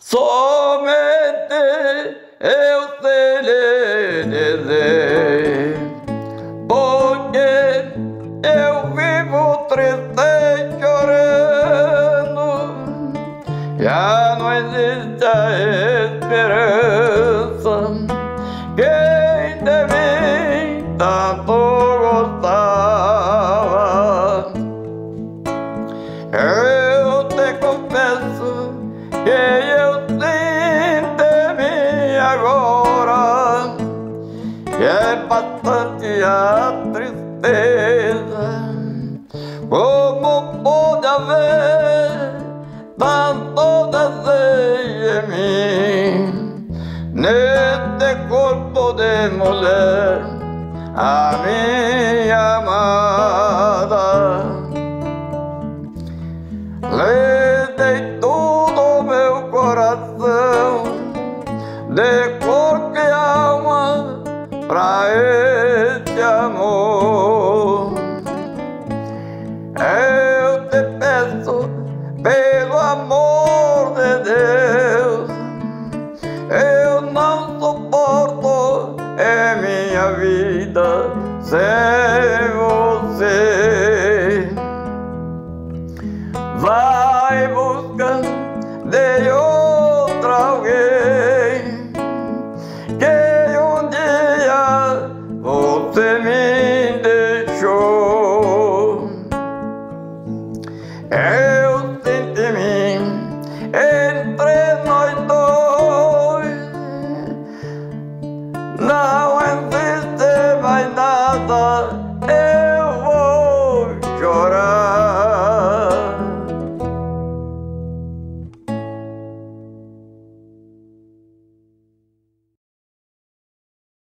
Somente eu sei lhe dizer, porque eu vivo triste e chorando, já não existe a esperança que de mim tanto gostava. Eu te confesso que eu sinto em mim agora que é bastante a tristeza. Como pode haver tanto desejo em mim, neste corpo de mulher, a minha amada? Lhe dei tudo meu coração, de corpo e alma, pra este amor. Eu te peço, pelo amor de Deus, eu não suporto em minha vida sem você. Vai buscando de